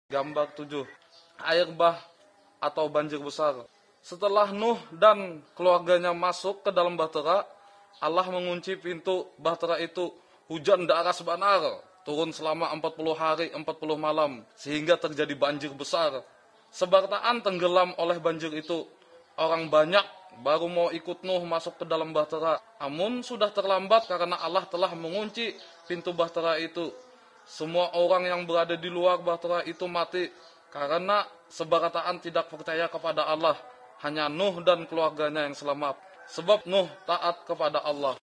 Gambar 7. Air bah atau banjir besar. Setelah Nuh dan keluarganya masuk ke dalam bahtera, Allah mengunci pintu bahtera itu. Hujan deras benar turun selama 40 hari 40 malam sehingga terjadi banjir besar. Sebartaan tenggelam oleh banjir itu. Orang banyak baru mau ikut Nuh masuk ke dalam bahtera. Namun sudah terlambat karena Allah telah mengunci pintu bahtera itu. Semua orang yang berada di luar bahtera itu mati karena sebaratan tidak percaya kepada Allah. Hanya Nuh dan keluarganya yang selamat. Sebab Nuh taat kepada Allah.